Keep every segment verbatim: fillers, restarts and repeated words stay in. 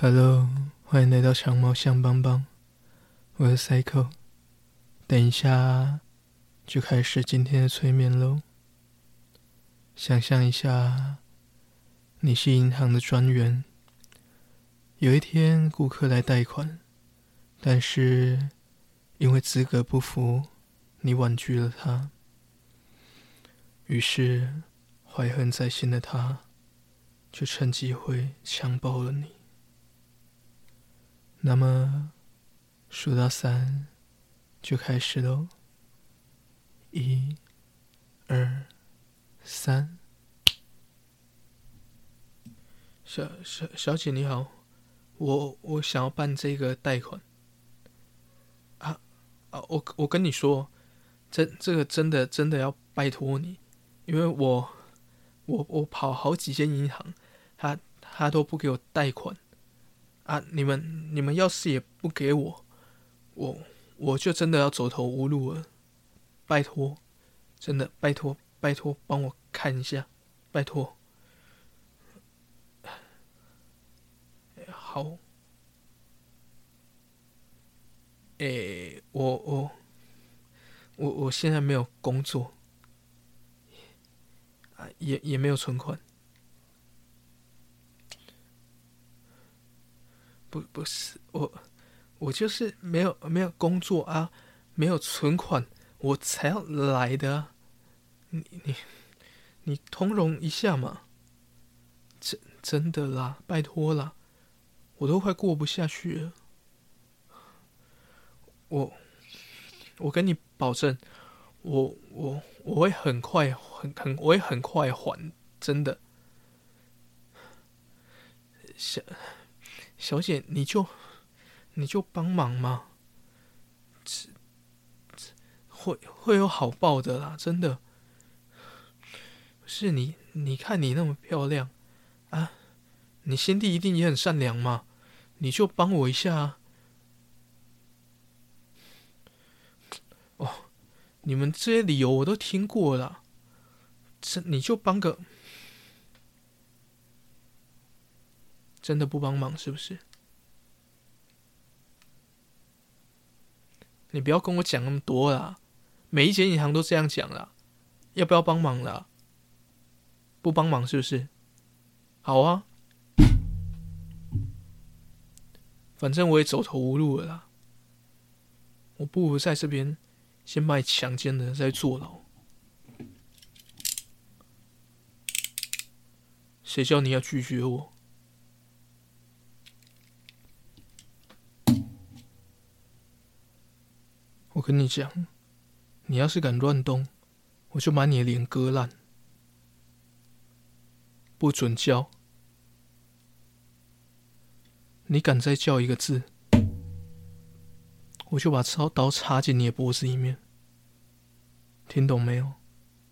Hello，欢迎来到长毛象邦邦，我是 Psycho。等一下就开始今天的催眠喽。想象一下，你是银行的专员，有一天顾客来贷款，但是因为资格不符，你婉拒了他。于是怀恨在心的他，就趁机会强暴了你。那么数到三就开始喽，一、二、三。小小小姐你好，我我想要办这个贷款啊啊！我我跟你说，这这个真的真的要拜托你，因为我我我跑好几间银行，他他都不给我贷款啊！你们你们要是也不给我，我我就真的要走投无路了。拜托，真的拜托拜托，帮我看一下，拜托。好，诶，我我我我现在没有工作啊，也也没有存款。不不是我我就是没有没有工作啊，没有存款，我才要来的啊。你你你通融一下嘛，真真的啦，拜托啦，我都快过不下去了。我我跟你保证，我我我会很快很很我会很快还，真的。小小姐，你就你就帮忙嘛，会会有好报的啦，真的。是你你看你那么漂亮啊，你心地一定也很善良嘛，你就帮我一下啊。哦，你们这些理由我都听过了，这你就帮个，真的不帮忙是不是？你不要跟我讲那么多啦，每一间银行都这样讲啦，要不要帮忙啦？不帮忙是不是？好啊，反正我也走投无路了啦，我不如在这边先把你强奸了再坐牢。谁叫你要拒绝我？我跟你讲，你要是敢乱动，我就把你的脸割烂。不准叫，你敢再叫一个字，我就把刀刀插进你的脖子里面。听懂没有？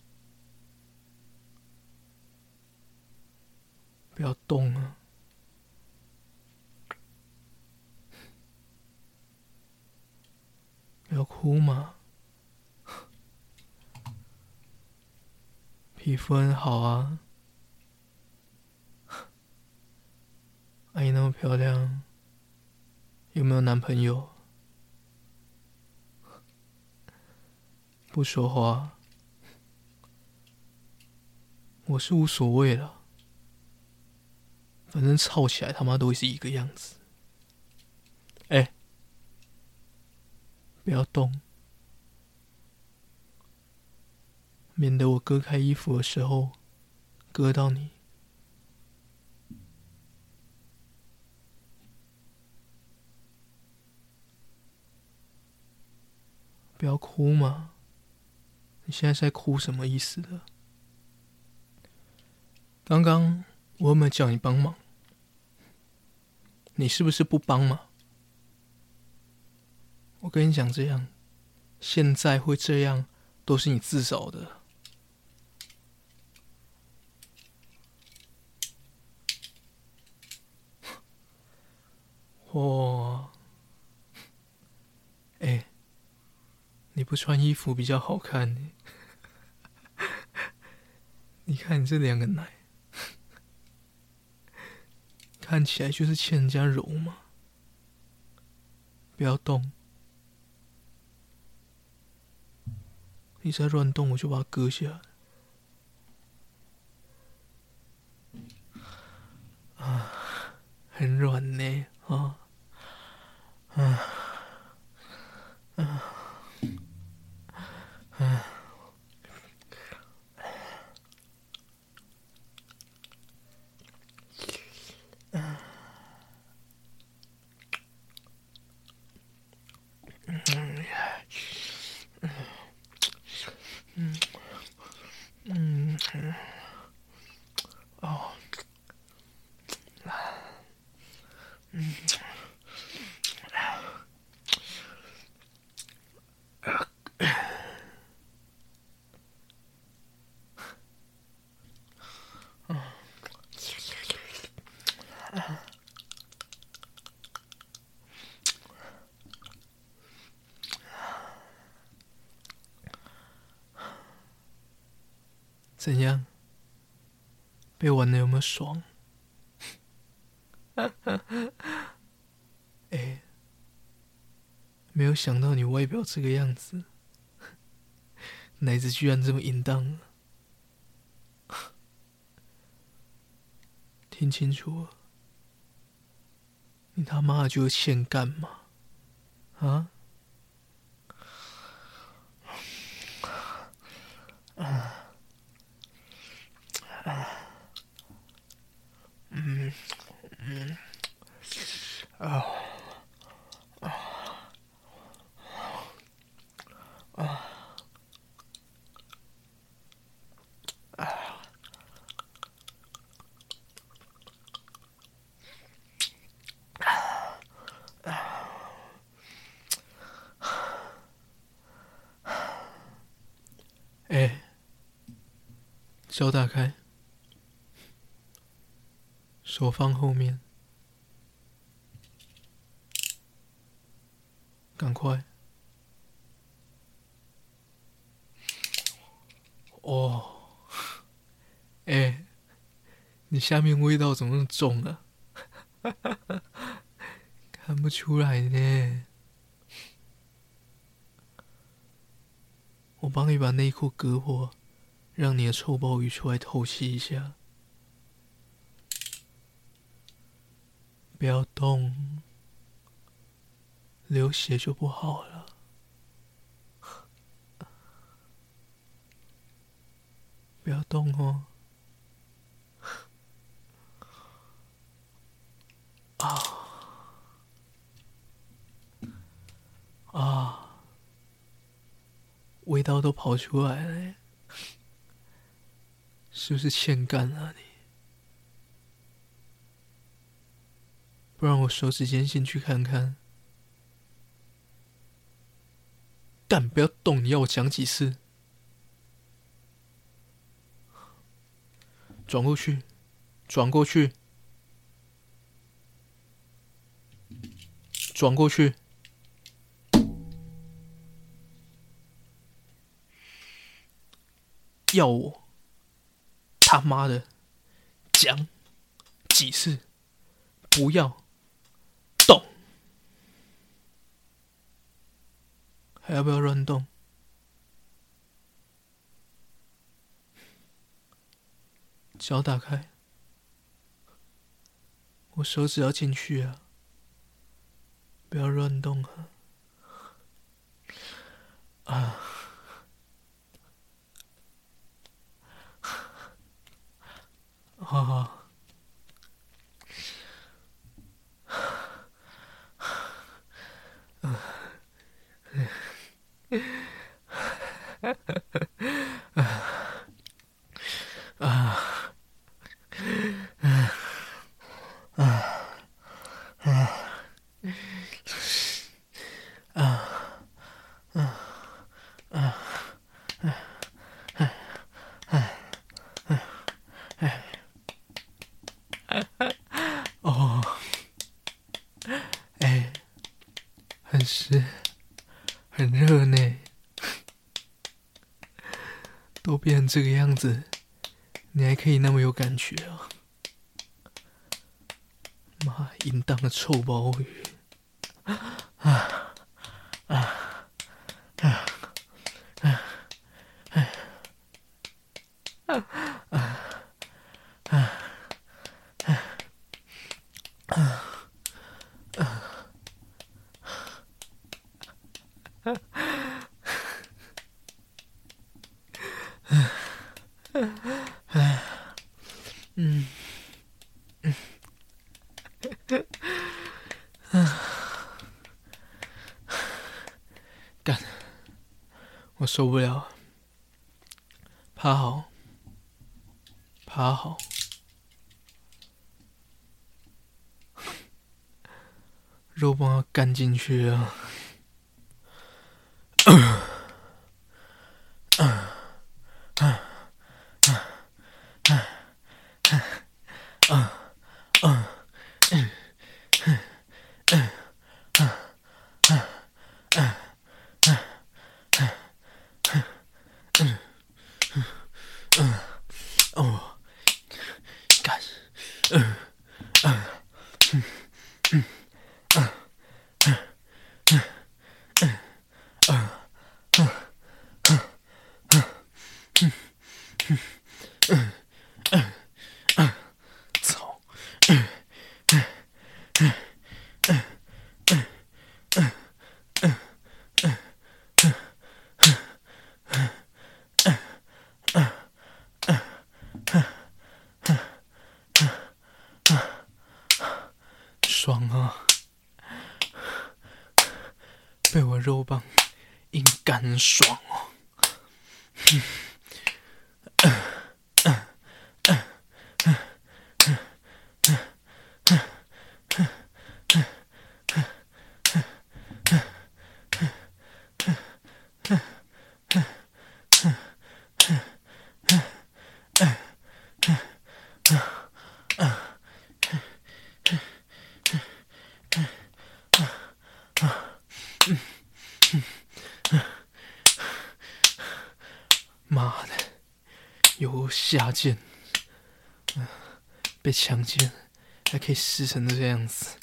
不要动啊！不要哭嘛，皮肤很好啊，阿姨那么漂亮，有没有男朋友？不说话，我是无所谓了，反正吵起来他妈都是一个样子。哎、欸，不要动，免得我割开衣服的时候割到你。不要哭嘛，你现在在哭什么意思的？刚刚我有没有叫你帮忙？你是不是不帮嘛？我跟你讲，这样现在会这样，都是你自找的。哇，哎、欸，你不穿衣服比较好看呢。你看你这两个奶， 看起来就是欠人家揉嘛。不要动，你再乱动我就把它割下来。啊，很软呢，啊，啊，啊，啊，嗯，嗯，嗯，哦，嗯。怎样？被玩的有没有爽？哎，没有想到你外表这个样子，奶子居然这么淫荡。听清楚了，你他妈的就是欠干嘛？啊？嗯嗯啊啊啊啊！哎，脚打开，手放后面，赶快！哦，哎，你下面味道怎么那么重啊？看不出来呢。我帮你把内裤割破，让你的臭鲍鱼出来透气一下。不要动，流血就不好了。不要动哦。啊啊！味道都跑出来了，是不是欠干啊你？不然我手指尖进去看看。干！不要动！你要我讲几次？转过去，转过去，转过去。要我他妈的讲几次？不要动！还要不要乱动？脚打开，我手指要进去啊！不要乱动啊！啊！啊！啊！哦，哎，很湿，很热呢，都变成这个样子，你还可以那么有感觉啊？ 啊，淫荡的臭鲍鱼！啊啊啊啊啊啊啊啊嗯嗯干，我受不了，趴好，趴好，肉棒要干进去啊！哦，干，嗯嗯嗯嗯嗯嗯嗯嗯嗯嗯嗯嗯，操！嗯嗯嗯嗯嗯嗯嗯嗯爽啊！被我肉棒硬干爽哦！妈的，有下贱，被强奸还可以湿成这个样子。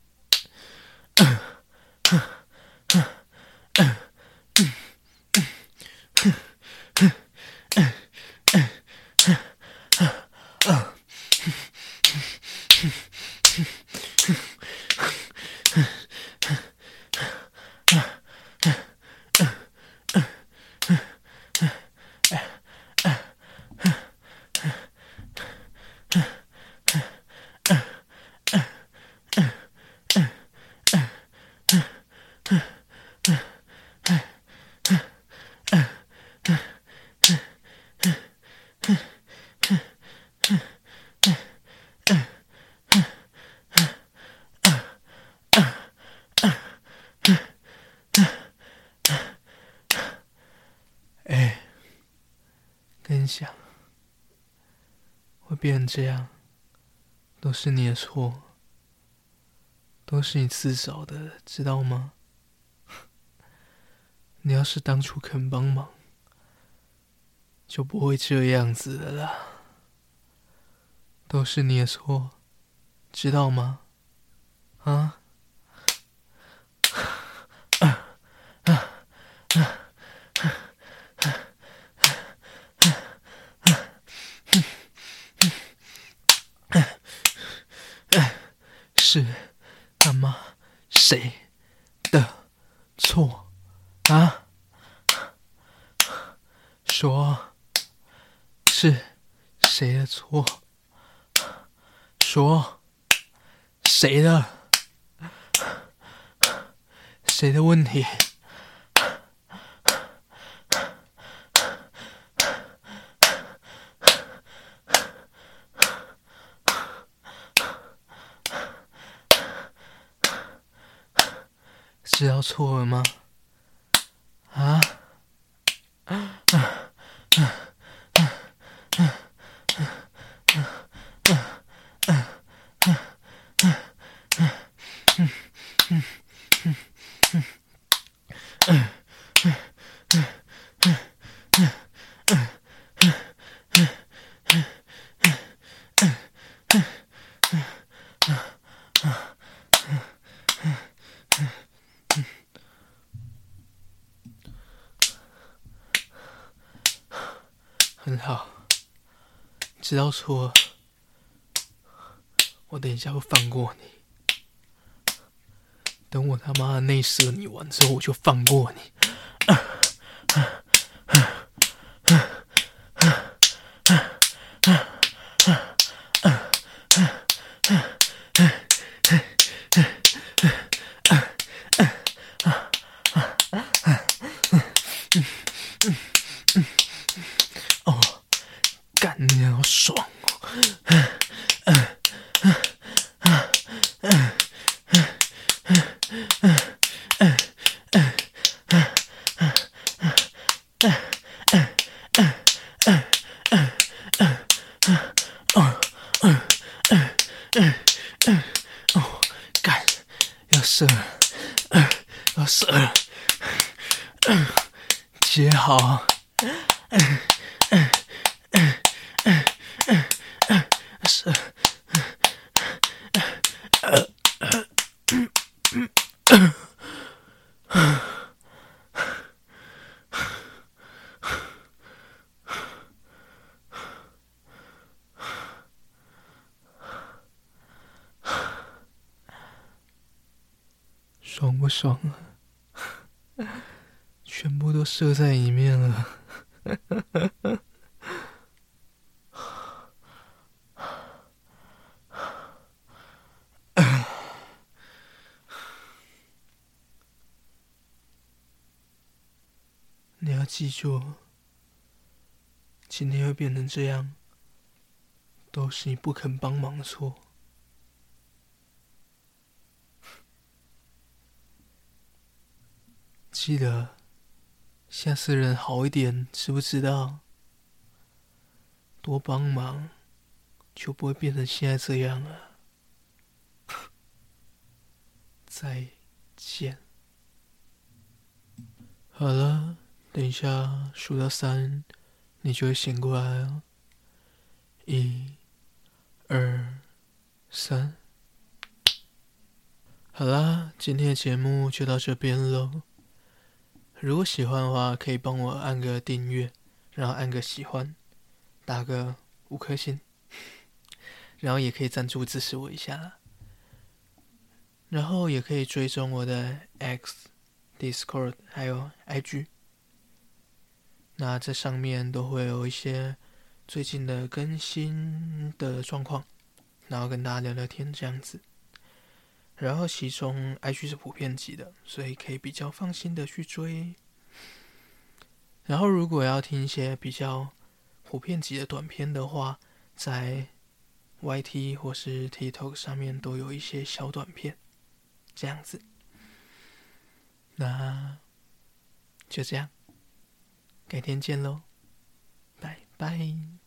哎，跟你讲，会变成这样，都是你的错，都是你自找的，知道吗？你要是当初肯帮忙，就不会这样子的啦。都是你的错，知道吗？啊？是他妈谁的错啊？说是谁的错？说谁的？谁的问题？知道错了吗？啊？ 知道错了，我等一下会放过你。等我他妈的内射你完之后，我就放过你。哦，干你好爽哦！哦，干，要射了，要射了，接好，射。爽不爽啊？全部都射在里面了。你要记住，今天会变成这样，都是你不肯帮忙的错。记得，下次人好一点，知不知道？多帮忙，就不会变成现在这样了。再见。好了，等一下数到三，你就会醒过来了。一、二、三。好啦，今天的节目就到这边喽。如果喜欢的话，可以帮我按个订阅，然后按个喜欢，打个五颗星，然后也可以赞助支持我一下啦。然后也可以追踪我的 X、Discord 还有 I G， 那这上面都会有一些最近的更新的状况，然后跟大家聊聊天这样子。然后其中 I G 是普遍级的，所以可以比较放心的去追。然后如果要听一些比较普遍级的短片的话，在 Y T 或是 TikTok 上面都有一些小短片，这样子。那就这样，改天见喽，拜拜。